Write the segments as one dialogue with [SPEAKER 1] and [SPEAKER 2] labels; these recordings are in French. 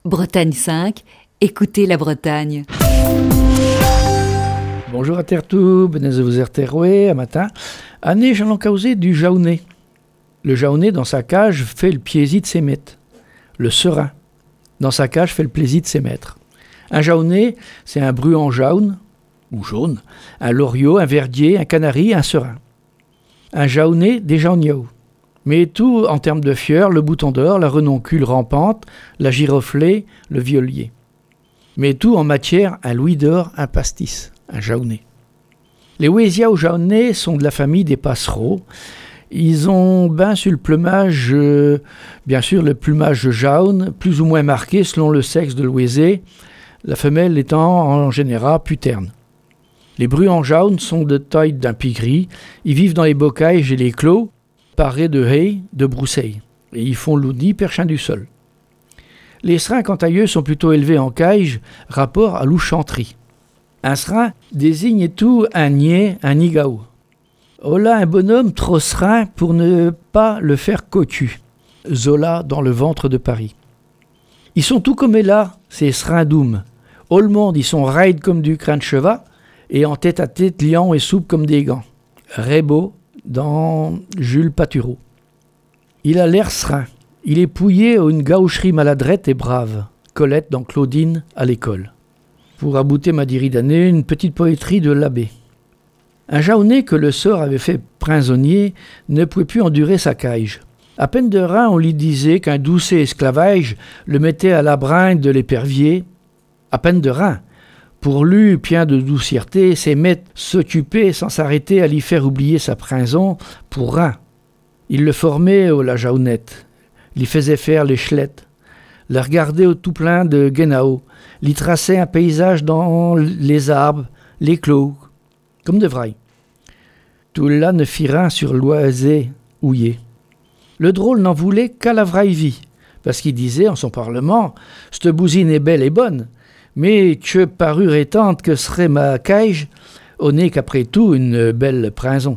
[SPEAKER 1] Bretagne 5, écoutez la Bretagne.
[SPEAKER 2] Bonjour à Tertou, benez vous erteroué, à matin. Année, j'en ai causé du jaunais. Le jaunais, dans sa cage, fait le plaisir de ses maîtres. Le serin, dans sa cage, fait le plaisir de ses maîtres. Un jaunais, c'est un bruant jaune, ou jaune, un loriot, un verdier, un canari, un serin. Un jaunais, des jauniaux. Mais tout en termes de fleurs, le bouton d'or, la renoncule rampante, la giroflée, le violier. Mais tout en matière, un louis d'or, un pastis, un jaunais. Les ouésias ou jaunais sont de la famille des passereaux. Ils ont ben sur le plumage, bien sûr le plumage jaune, plus ou moins marqué selon le sexe de l'ouésé, la femelle étant en général plus terne. Les bruants jaunes sont de taille d'un pigris, ils vivent dans les bocages et les clos, parés de haies, de broussailles, et ils font l'oudi perchin du sol. Les serins, quant à eux, sont plutôt élevés en cage, rapport à l'ouchanterie. Un serin désigne tout un niais, un nigaou. Voilà un bonhomme trop serin pour ne pas le faire cocu. Zola dans le ventre de Paris. Ils sont tout comme là, ces serins doum. Au le monde, ils sont raides comme du crin de cheval, et en tête à tête, liants et souples comme des gants. Rébeau dans Jules Patureau. Il a l'air serein. Il est pouillé à une gaucherie maladrette et brave. Colette dans Claudine à l'école. Pour abouter ma dirie d'année, une petite poétrie de l'abbé. Un jaunais que le sort avait fait prisonnier ne pouvait plus endurer sa cage. À peine de rein, on lui disait qu'un douce esclavage le mettait à la brinde de l'épervier. À peine de rein. Pour lui, plein de doucierté, ses maîtres s'occupaient sans s'arrêter à lui faire oublier sa prison pour rien. Il le formait au la jaunette, lui faisait faire les chelettes, le regardait au tout plein de guénao, lui traçait un paysage dans les arbres, les clos, comme de vrai. Tout là ne fit rien sur l'oisé houillé. Le drôle n'en voulait qu'à la vraie vie, parce qu'il disait en son parlement « Cette bousine est belle et bonne ». Mais que parure étante que serait ma cage, au nez qu'après tout une belle prison.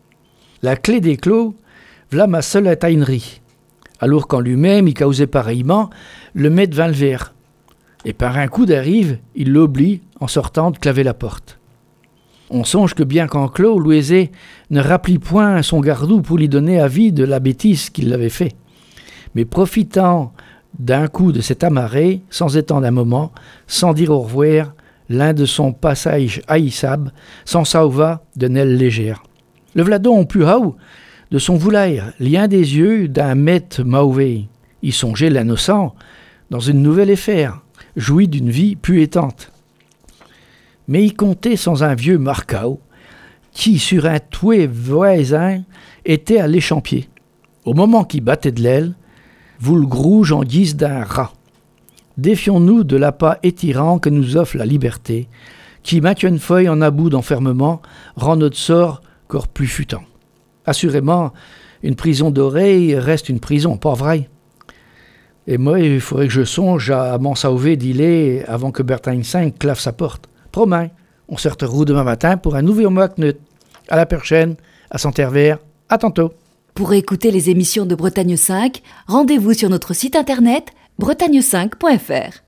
[SPEAKER 2] La clé des clos, v'là ma seule taïnerie. Alors qu'en lui-même, il causait pareillement, le maître vint le vers. Et par un coup d'arrive, il l'oublie en sortant de claver la porte. On songe que bien qu'en clos, l'ouésé ne rapplit point son gardou pour lui donner avis de la bêtise qu'il avait fait. Mais profitant d'un coup de cet amarré, sans étendre un moment, sans dire au revoir, l'un de son passage haïssable, s'en sauva de nelle légère. Le vladon plus haut, de son voulaire, lien des yeux d'un maître mauvais. Il songeait l'innocent dans une nouvelle affaire, jouit d'une vie puétante. Mais il comptait sans un vieux marcao, qui, sur un touet voisin, était à l'échampier. Au moment qu'il battait de l'aile, vous le grouge en guise d'un rat. Défions-nous de l'appât étirant que nous offre la liberté, qui, maintes une feuille en about d'enfermement, rend notre sort encore plus futant. Assurément, une prison d'oreille reste une prison, pas vrai? Et moi, il faudrait que je songe à m'en sauver d'îler avant que Bretagne 5 clave sa porte. Promis, on se retrouve demain matin pour un nouveau mois knut. À la prochaine, à Santervers, à tantôt.
[SPEAKER 1] Pour écouter les émissions de Bretagne 5, rendez-vous sur notre site internet bretagne5.fr.